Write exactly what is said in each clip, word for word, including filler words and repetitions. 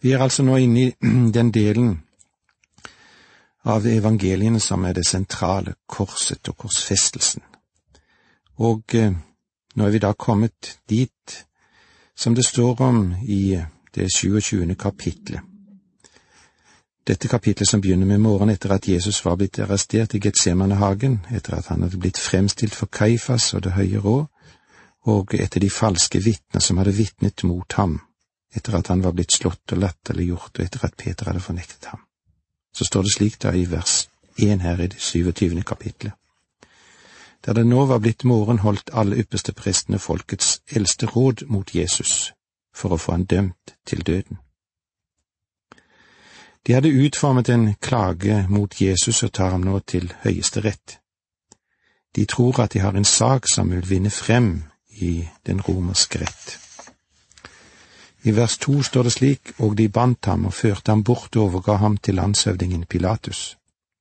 Vi er altså nå inne i den delen av evangeliene som er det sentrale, korset og korsfestelsen. Og eh, nå er vi da kommet dit som det står om i det tjuesyvende kapitlet. Dette kapitlet som begynner med morgenen etter at Jesus var blitt arrestert i Getsemanehagen, etter at han hadde blitt fremstilt for Kaifas og det høye råd, og etter de falske vitner som hadde vitnet mot ham, etter at han var blitt slått og latterliggjort, og etter at Peter hadde fornektet ham. Så står det slik da i vers én her i det syvogtyvende kapitlet. Da det nå var blitt morgen, holdt alle ypperste prestene folkets eldste råd mot Jesus, for å få han dømt til døden. De hadde utformet en klage mot Jesus og tar ham nå til høyeste rett. De tror at de har en sak som vil vinne frem i den romerske rett. I vers to står det slik, og de bandt ham og førte ham bort og overga ham til landshøvdingen Pilatus.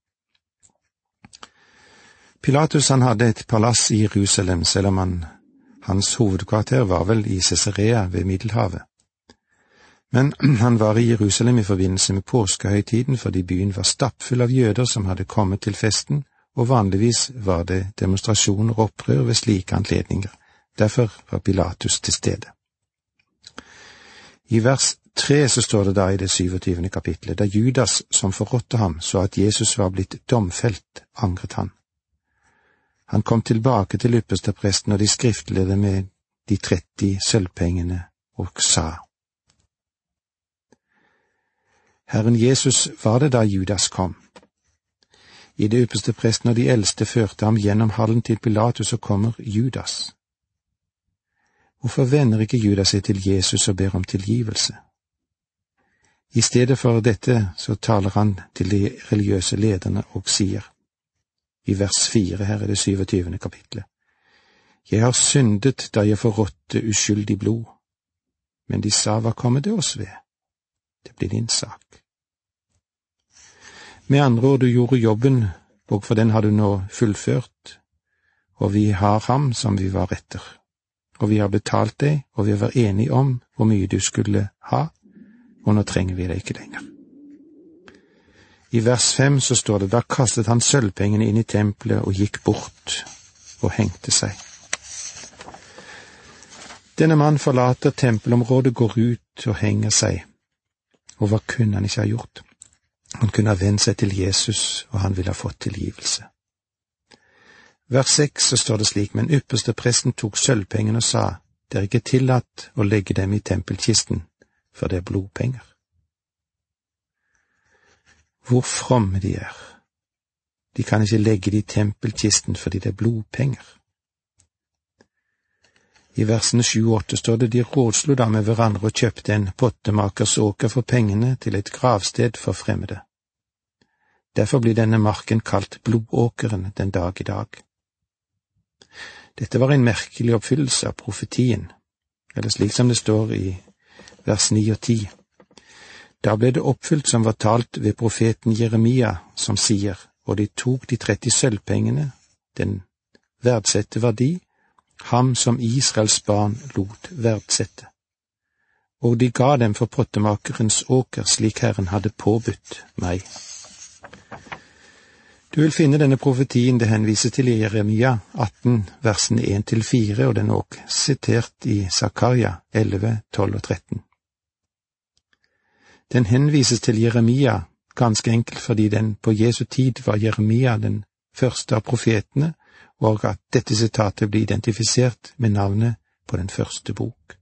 Pilatus han hadde et palass i Jerusalem, selv om han, hans hovedkvarter var vel i Cæsarea ved Middelhavet. Men han var i Jerusalem i forbindelse med påskehøytiden, fordi byen var stappfull av jøder som hadde kommet til festen, og vanligvis var det demonstrasjoner og opprør ved slike anledninger. Derfor var Pilatus til stede. I vers tre så står det da i det syvogtyvende kapitlet, da Judas som forrådte ham så at Jesus var blitt domfelt, angret han. Han kom tilbake til ypperstepresten og de skriftlærde med de tretti sølvpengene og sa: Herren Jesus, var det da Judas kom? I det ypperste presten og de eldste førte ham gjennom hallen til Pilatus, og kommer Judas. Hvorfor vender ikke Judas seg til Jesus og ber om tilgivelse? I stedet for dette så taler han til de religiøse lederne og sier, i vers fire her i det syvogtyvende kapitlet, Jeg har syndet da jeg forrådte uskyldig blod, men de sa, hva kommer det oss ved? Det blir din sak. Med andre ord, du gjorde jobben, og for den har du nå fullført, og vi har ham som vi var etter. Og vi har betalt deg, og vi var enige om hvor mye du skulle ha, og nå trenger vi deg ikke lenger. I vers fem så står det, da kastet han sølvpengene inn i tempelet og gikk bort og hengte seg. Denne mann forlater tempelområdet, går ut og henger seg. Og hva kunne han ikke ha gjort? Han kunne ha vendt seg til Jesus, og han ville ha fått tilgivelse. Vers seks så står det slik, men ypperste presten tok sølvpengene og sa, det er ikke tillatt å legge dem i tempelkisten, for det er blodpenger. Hvor fromme de er. De kan ikke legge det i tempelkisten fordi det er blodpenger. I versene sju og åtte står det, de rådslo da med hverandre og kjøpte en pottemakers åker for pengene til et gravsted for fremmede. Derfor blir denne marken kalt blodåkeren den dag i dag. Dette var en merkelig oppfyllelse av profetien, eller slik som det står i vers ni og ti. Da ble det oppfylt som var talt ved profeten Jeremia, som sier, og de tok de tretti sølvpengene, den verdsette verdi, ham som Israels barn lot verdsette. Og de ga dem for pottemakerens åker, slik Herren hadde påbudt meg. Du vil finne denne profetien det henviser til i Jeremia atten, versene en til fire, og den er også sitert i Zakaria elleve, tolv og tretten. Den henvises til Jeremia ganske enkelt fordi den på Jesu tid var Jeremia den første av profetene, og at dette sitatet blir identifisert med navnet på den første bok.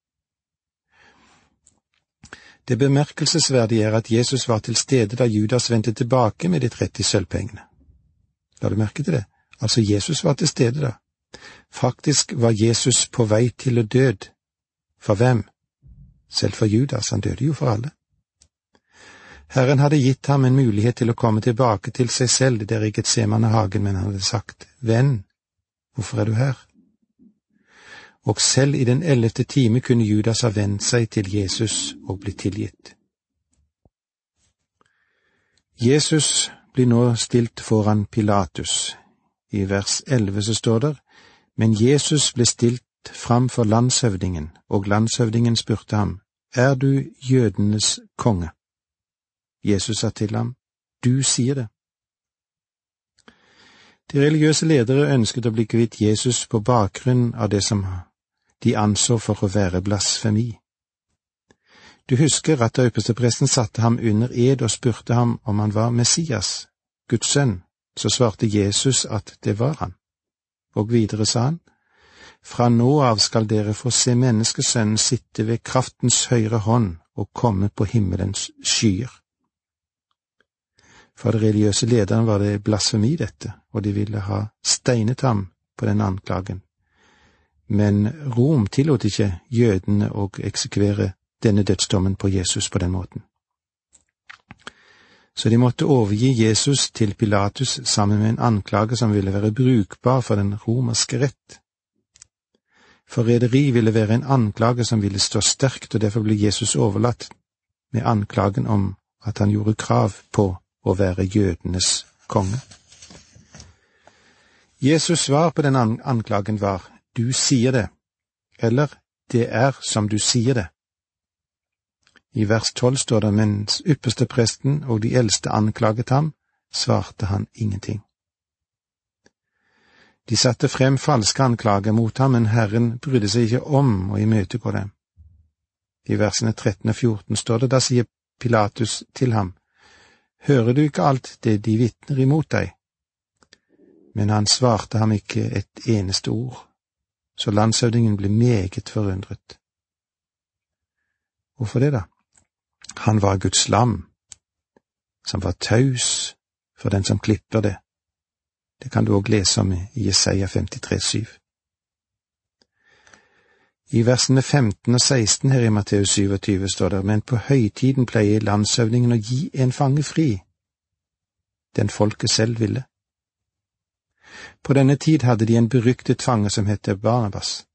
Det bemerkelsesverdige er at Jesus var til stede da Judas vendte tilbake med de tretti sølvpengene. La du merke til det? Altså, Jesus var til stede da. Faktisk var Jesus på vei til å død. For hvem? Selv for Judas, han døde jo for alle. Herren hadde gitt ham en mulighet til å komme tilbake til seg selv der i Getsemanehagen, men han hadde sagt, venn, hvorfor er du her? Og selv i den ellevte time kunne Judas ha vendt seg til Jesus og blitt tilgitt. Jesus blir nå stilt foran Pilatus. I vers elleve så står det, men Jesus ble stilt fram for landshøvdingen, og landshøvdingen spurte ham, er du jødenes konge? Jesus sa til ham, du sier det. De religiøse ledere ønsket å bli kvitt Jesus på bakgrunn av det som de anså for å være blasfemi. Du husker at da ypperstepresten satte ham under ed og spurte ham om han var Messias, Guds sønn, så svarte Jesus at det var han. Og videre sa han, fra nå av skal dere få se menneskesønnen sitte ved kraftens høyre hånd og komme på himmelens skyer. For de religiøse lederne var det blasfemi dette, og de ville ha steinet ham på den anklagen. Men Rom tillot ikke jødene å eksekvere denne dødsdommen på Jesus på den måten. Så de måtte overgi Jesus til Pilatus sammen med en anklage som ville være brukbar for den romerske rett. Forræderi ville være en anklage som ville stå sterkt, og derfor ble Jesus overlatt med anklagen om at han gjorde krav på å være jødenes konge. Jesus svar på den anklagen var, du sier det, eller det er som du sier det. I vers tolv står det, mens ypperstepresten og de eldste anklaget ham, svarte han ingenting. De satte frem falske anklager mot ham, men Herren brydde seg ikke om å imøtegå dem. I versene tretten og fjorten står det, da sier Pilatus til ham, hører du ikke alt det de vitner imot deg? Men han svarte ham ikke et eneste ord, så landshøvdingen ble meget forundret. Hvorfor det da? Han var Guds lam, som var taus for den som klipper det. Det kan du også lese om i Jesaja femtitre syv. I versene femten og seksten her i Matteus syvogtyve står det, men på høytiden pleier landshøvdingen å gi en fange fri, den folket selv ville. På denne tid hadde de en beryktet fange som heter Barnabas.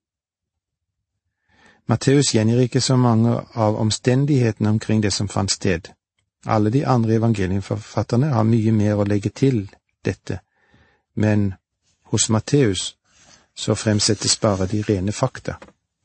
Matteus gjengir ikke så mange av omstendighetene omkring det som fant sted. Alle de andre evangelieforfatterne har mye mer å legge til dette, men hos Matteus så fremsettes bare de rene fakta.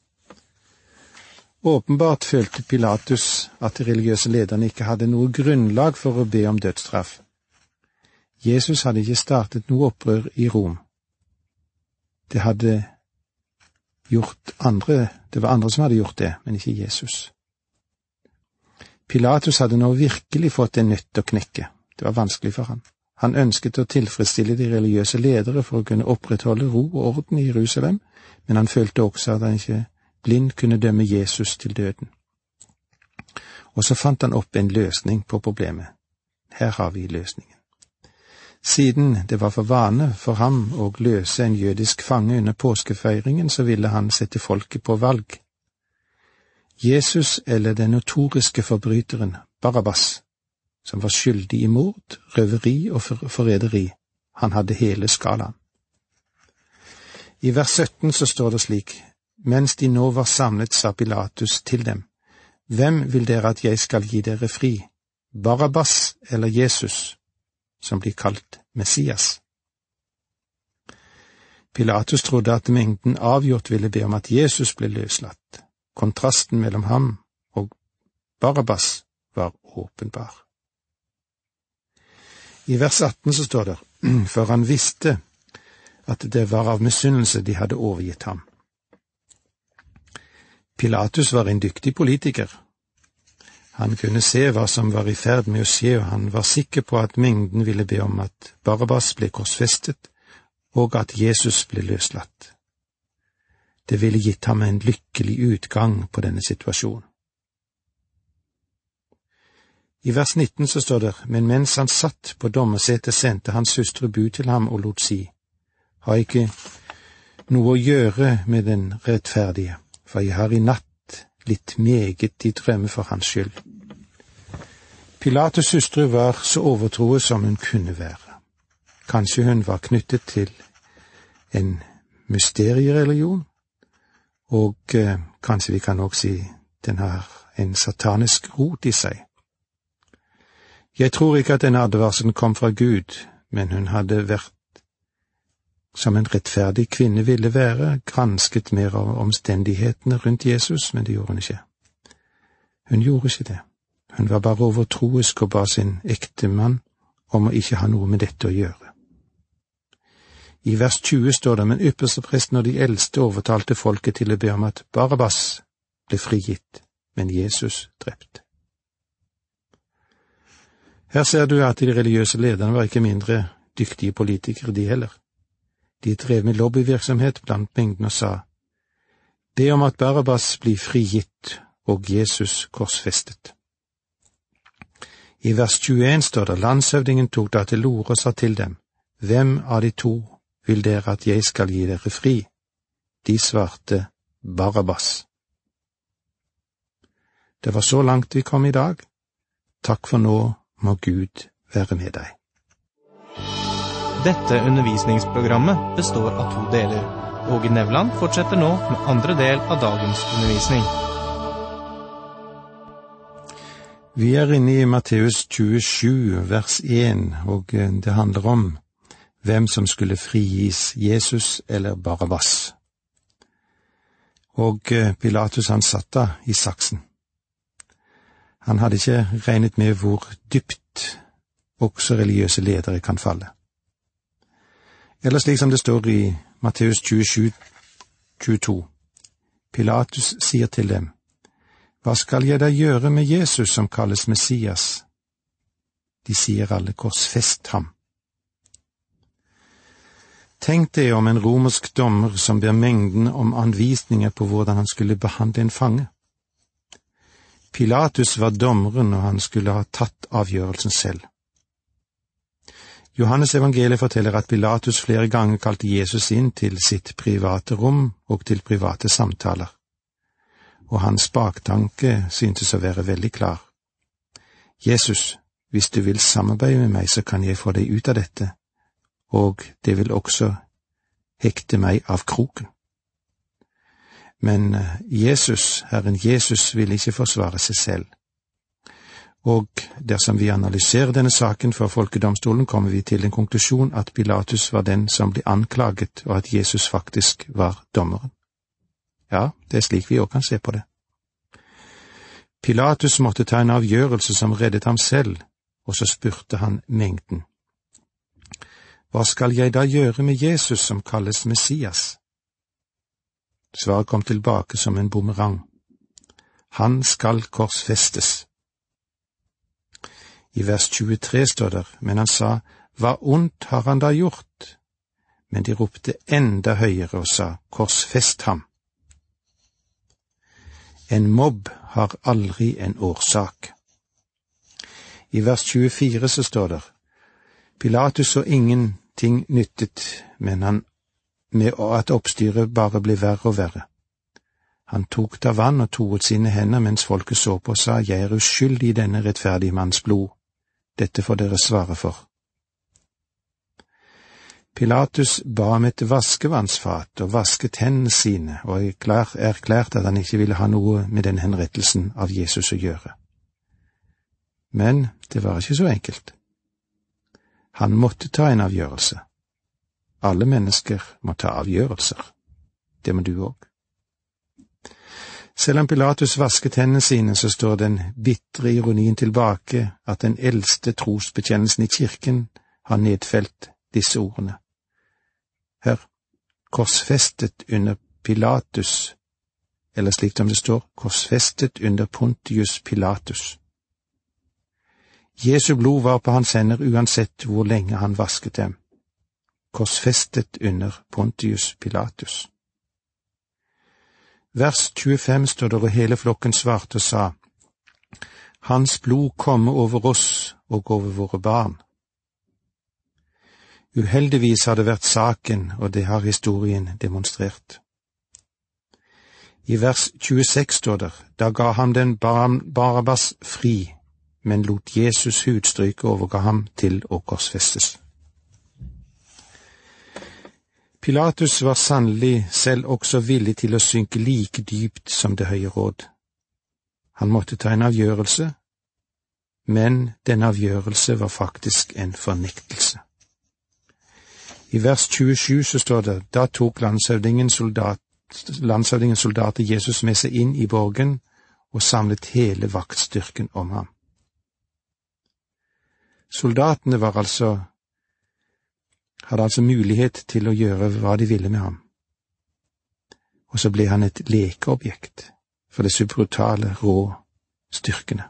Åpenbart følte Pilatus at de religiøse lederne ikke hadde noe grunnlag for å be om dødsstraff. Jesus hadde ikke startet noe opprør i Rom. Det hadde gjort andre, det var andre som hadde gjort det, men ikke Jesus. Pilatus hadde nå virkelig fått en nøtt å knekke. Det var vanskelig for han. Han ønsket å tilfredsstille de religiøse ledere for å kunne opprettholde ro og orden i Jerusalem, men han følte også at han ikke blind kunne dømme Jesus til døden. Og så fant han opp en løsning på problemet. Her har vi løsningen. Siden det var for vane for ham å løse en jødisk fange under påskefeiringen, så ville han sette folket på valg. Jesus eller den notoriske forbryteren Barabbas, som var skyldig i mord, røveri og forræderi. Han hadde hele skalaen. I vers sytten så står det slik, mens de nå var samlet, sa Pilatus til dem, hvem vil dere at jeg skal gi dere fri, Barabbas eller Jesus, som blir kalt Messias? Pilatus trodde at mengden avgjort ville be om at Jesus ble løslatt. Kontrasten mellom ham og Barabbas var åpenbar. I vers atten så står det, for han visste at det var av misunnelse de hadde overgitt ham. Pilatus var en dyktig politiker. Han kunne se hva som var i ferd med å skje, og han var sikker på at mengden ville be om at Barabbas ble korsfestet, og at Jesus ble løslatt. Det ville gitt ham en lykkelig utgang på denne situasjonen. I vers nitten så står det, men mens han satt på dommersetet, sendte hans søstre bud til ham og lot si, ha ikke noe å gjøre med den rettferdige, for jeg har i natt litt meget i drømme for hans skyld. Pilatus' søstre var så overtroet som hun kunne være. Kanskje hun var knyttet til en mysteriereligion, og eh, kanskje vi kan også si den har en satanisk rot i seg. Jeg tror ikke at denne advarselen kom fra Gud, men hun hadde vært, som en rettferdig kvinne ville være, gransket mer av omstendighetene rundt Jesus, men det gjorde hun ikke. Hun gjorde ikke det. Hun var bare overtroisk og ba sin ektemann om å ikke ha noe med dette å gjøre. I vers tjue står det, men ypperstepresten og de eldste overtalte folket til å be om at Barabbas ble frigitt, men Jesus drept. Her ser du at de religiøse lederne var ikke mindre dyktige politikere, de heller. De drev med lobbyvirksomhet blant mengden og sa, be om at Barabbas blir frigitt og Jesus korsfestet. I vers tjueen står det, landshøvdingen tok da til orde og sa til dem, hvem av de to vil dere at jeg skal gi dere fri? De svarte, Barabbas. Det var så langt vi kom i dag. Takk for nå, må Gud være med deg. Dette undervisningsprogrammet består av to deler. Åge Nevland fortsetter nå med andre del av dagens undervisning. Vi er inne i Matteus tjuesju, vers én, og det handler om hvem som skulle frigis, Jesus eller Barabbas. Og Pilatus han satt da i saksen. Han hadde ikke regnet med hvor dypt også religiøse ledere kan falle. Eller slik som det står i Matteus tjuesju, tjueto. Pilatus sier til dem, hva skal jeg da gjøre med Jesus som kalles Messias? De sier alle, korsfest ham. Tenk deg om en romersk dommer som ber mengden om anvisninger på hvordan han skulle behandle en fange. Pilatus var dommeren, og han skulle ha tatt avgjørelsen selv. Johannes evangeliet forteller at Pilatus flere ganger kalte Jesus inn til sitt private rom og til private samtaler. Og hans baktanke syntes å være veldig klar. Jesus, hvis du vil samarbeide med meg, så kan jeg få deg ut av dette, og det vil også hekte meg av kroken. Men Jesus, Herren Jesus, vil ikke forsvare seg selv. Og dersom vi analyserer denne saken for folkedomstolen, kommer vi til en konklusjon at Pilatus var den som ble anklaget, og at Jesus faktisk var dommeren. Ja, det er slik vi også kan se på det. Pilatus måtte ta en avgjørelse som reddet ham selv, og så spurte han mengden. Hva skal jeg da gjøre med Jesus som kalles Messias? Svaret kom tilbake som en bumerang. Han skal korsfestes. I vers tjuetre står der, men han sa, hva ondt har han da gjort? Men de ropte enda høyere og sa, korsfest ham. En mobb har aldri en årsak. I vers tjuefire så står der, Pilatus så ingenting nyttet, men han med at oppstyret bare ble verre og verre. Han tok da vann og toet sine hender mens folket så på og sa, jeg er uskyldig i denne rettferdige manns blod. Dette får dere svare for. Pilatus ba om et vaskevannsfat og vasket hendene sine, og erklærte at han ikke ville ha noe med den henrettelsen av Jesus å gjøre. Men det var ikke så enkelt. Han måtte ta en avgjørelse. Alle mennesker må ta avgjørelser. Det må du òg. Selv om Pilatus vasket hendene sine, så står den bitre ironien tilbake at den eldste trosbekjennelsen i kirken har nedfelt disse ordene. Hør, korsfestet under Pilatus, eller slik som det står, korsfestet under Pontius Pilatus. Jesu blod var på hans hender uansett hvor lenge han vasket dem. Korsfestet under Pontius Pilatus. Vers tjuefem står der, og hele flokken svarte og sa, hans blod komme over oss og over våre barn. Uheldigvis har det vært saken, og det har historien demonstrert. I vers tjueseks står der, da ga han den Barabbas fri, men lot Jesus hudstryke og overga ham til å korsfestes. Pilatus var sannelig selv også villig til å synke like dypt som det høye råd. Han måtte ta en avgjørelse, men den avgjørelse var faktisk en fornektelse. I vers tjuesju så står det, da tok landshøvdingen soldat, landshøvdingen soldater Jesus med seg inn i borgen og samlet hele vaktstyrken om ham. Soldatene var altså, hadde altså mulighet til å gjøre hva de ville med ham. Og så ble han et lekeobjekt for disse brutale, rå styrkene.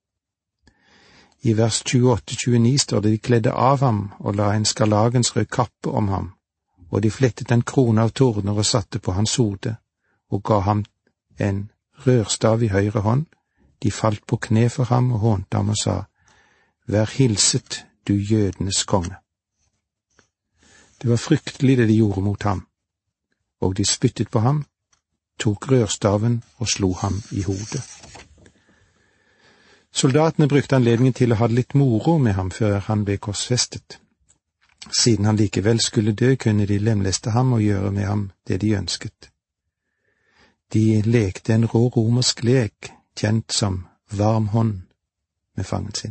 I vers tjueåtte til tjueni står det: de kledde av ham og la en skarlagensrød kappe om ham, og de flettet en krone av torner og satte på hans hode, og ga ham en rørstav i høyre hånd. De falt på kne for ham og hånte ham og sa: vær hilset, du jødenes konge. Det var fryktelig det de gjorde mot ham, og de spyttet på ham, tok rørstaven og slo ham i hodet. Soldatene brukte anledningen til å ha det litt moro med ham før han ble korsfestet. Siden han likevel skulle dø, kunne de lemleste ham og gjøre med ham det de ønsket. De lekte en rå romersk lek, kjent som varm hånd, med fangen sin.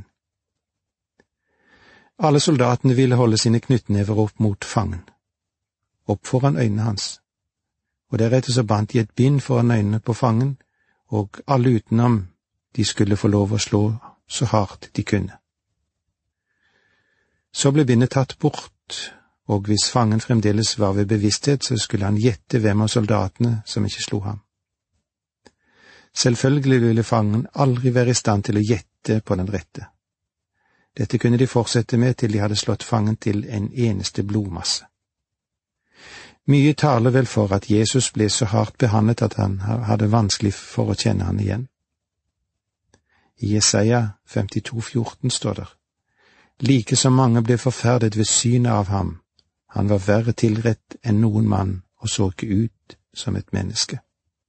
Alle soldatene ville holde sine knyttnever opp mot fangen, opp foran øynene hans, og deretter så bandt de et bind foran øynene på fangen, og alle utenom de skulle få lov å slå så hardt de kunne. Så ble bindet tatt bort, og hvis fangen fremdeles var ved bevissthet, så skulle han gjette hvem av soldatene som ikke slo ham. Selvfølgelig ville fangen aldri være i stand til å gjette på den rette. Dette kunne de fortsette med til de hadde slått fangen til en eneste blodmasse. Mye taler vel for at Jesus ble så hardt behandlet at han hadde vanskelig for å kjenne han igjen. I Jesaja femtito fjorten står der: like som mange ble forferdet ved synet av ham, han var verre tilrett enn noen mann og så ikke ut som et menneske.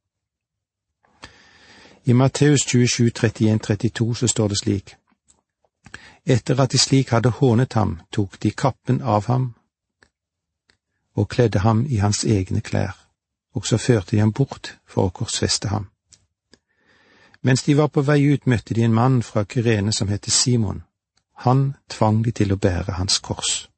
I Matteus tjuesju, trettien til trettito så står det slik: etter at de slik hadde hånet ham, tok de kappen av ham og kledde ham i hans egne klær, og så førte de ham bort for å korsfeste ham. Mens de var på vei ut, møtte de en mann fra Kyrene som het Simon. Han tvang de til å bære hans kors.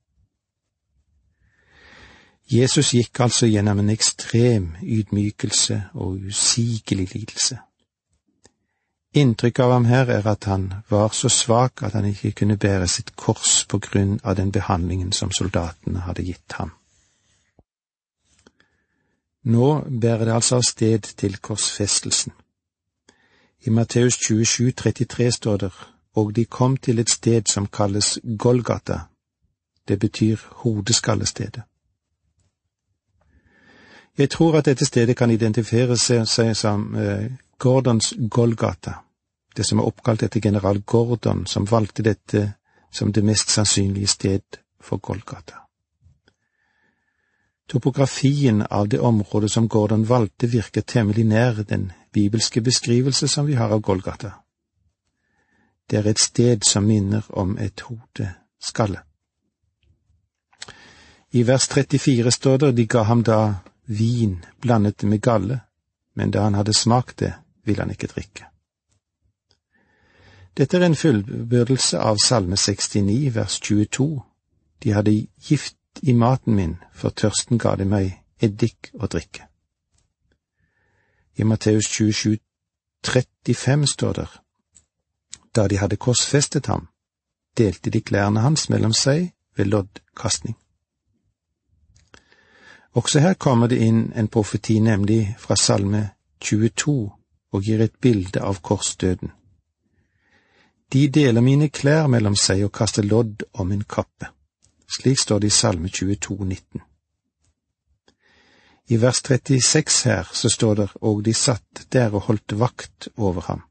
Jesus gikk altså gjennom en ekstrem ydmykelse og usigelig lidelse. Inntrykk av ham her er at han var så svak at han ikke kunne bære sitt kors på grunn av den behandlingen som soldatene hadde gitt ham. Nå bærer det altså av sted til korsfestelsen. I Matteus tjuesju, trettitre står det: og de kom til et sted som kalles Golgata. Det betyr hodeskallestedet. Jeg tror at dette stedet kan identifisere seg som eh, Gordons Golgata, det som er oppkalt etter general Gordon, som valgte dette som det mest sannsynlige sted for Golgata. Topografien av det området som Gordon valgte virker temmelig nær den bibelske beskrivelse som vi har av Golgata. Det er et sted som minner om et hodeskalle. I vers trettifire står det: de ga ham da vin blandet med galle, men da han hadde smakt det, ville han ikke drikke. Dette er en fullbyrdelse av Salme sekstini, vers tjueto. De hadde gift i maten min, for tørsten ga de meg eddik å drikke. I Matteus tjuesju, trettifem står det: da de hadde korsfestet ham, delte de klærne hans mellom seg ved loddkastning. Også her kommer det inn en profeti, nemlig fra Salme tjueto, og gir et bilde av korsdøden. De deler mine klær mellom seg og kaster lodd om min kappe. Slik står det i Salme tjueto, nitten. I vers trettiseks her så står det: og de satt der og holdt vakt over ham.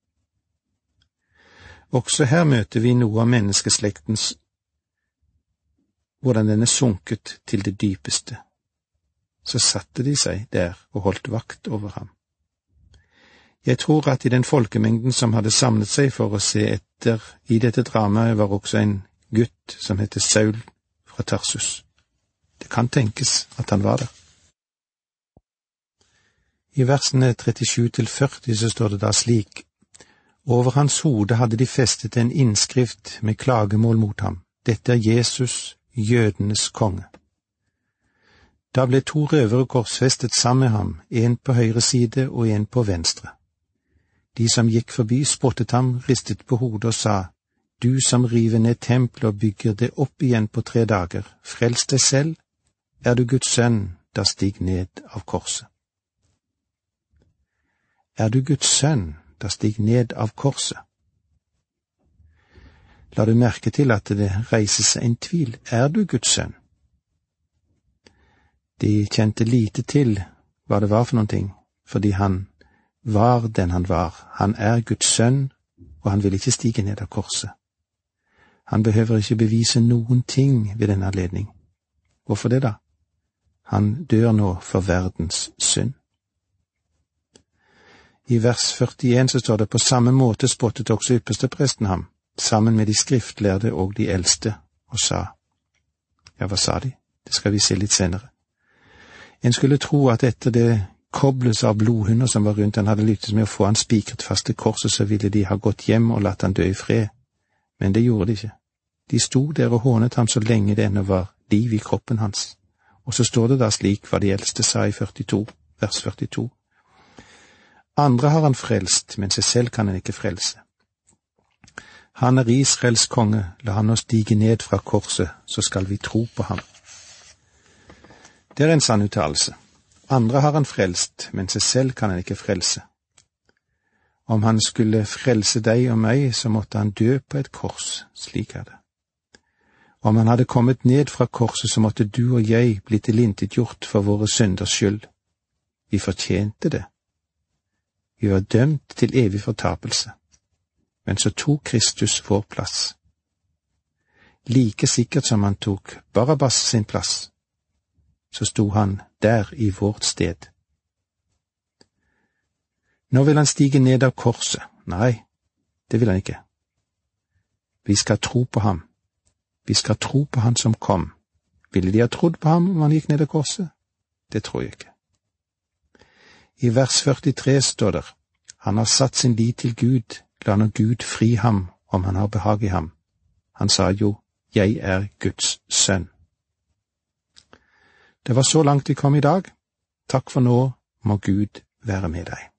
Også her møter vi noe av menneskeslektens, hvordan den er sunket til det dypeste. Så satte de seg der og holdt vakt over ham. Jeg tror at i den folkemengden som hadde samlet seg for å se etter i dette dramaet, var også en gutt som heter Saul fra Tarsus. Det kan tenkes at han var der. I versene trettisju til førti så står det da slik: over hans hode hadde de festet en innskrift med klagemål mot ham. Dette er Jesus, jødenes konge. Da ble to røvere korsfestet sammen med ham, en på høyre side og en på venstre. De som gikk forbi, spottet ham, ristet på hodet og sa, du som river ned tempelet og bygger det opp igjen på tre dager, frels deg selv, er du Guds sønn, da stig ned av korset. Er du Guds sønn, da stig ned av korset? La du merke til at det reises en tvil, er du Guds sønn? De kjente lite til hva det var for noen ting, fordi han var den han var. Han er Guds sønn, og han vil ikke stige ned av korset. Han behøver ikke bevise noen ting ved denne anledning. Hvorfor det da? Han dør nå for verdens synd. I vers førtien så står det, på samme måte spottet også ypperstepresten ham, sammen med de skriftlærde og de eldste, og sa, ja, hva sa de? Det skal vi se litt senere. En skulle tro at etter det kobles av blodhunder som var rundt han hadde lyktes med å få han spikret fast til korset, så ville de ha gått hjem og latt han dø i fred. Men det gjorde de ikke. De sto der og hånet ham så lenge det ennå var liv i kroppen hans. Og så står det da slik hva de eldste sa i førtito, vers førtito. Andre har han frelst, men seg selv kan han ikke frelse. Han er Israels konge, la han nå stige ned fra korset, så skal vi tro på ham. Det er en sann uttalelse. Andre har han frelst, men seg selv kan han ikke frelse. Om han skulle frelse deg og meg, så måtte han dø på et kors, slik er det. Om han hadde kommet ned fra korset, så måtte du og jeg bli tilintetgjort for våre synders skyld. Vi fortjente det. Vi var dømt til evig fortapelse. Men så tok Kristus vår plass. Like sikkert som han tok Barabbas sin plass, så sto han der i vårt sted. Nå vil han stige ned av korset. Nei, det vil han ikke. Vi skal tro på ham. Vi skal tro på han som kom. Ville de ha trodd på ham om han gikk ned av korset? Det tror jeg ikke. I vers førtitre står det, han har satt sin lit til Gud, la nå Gud fri ham om han har behag i ham. Han sa jo, jeg er Guds sønn. Det var så langt vi kom i dag. Takk for nå, må Gud være med deg.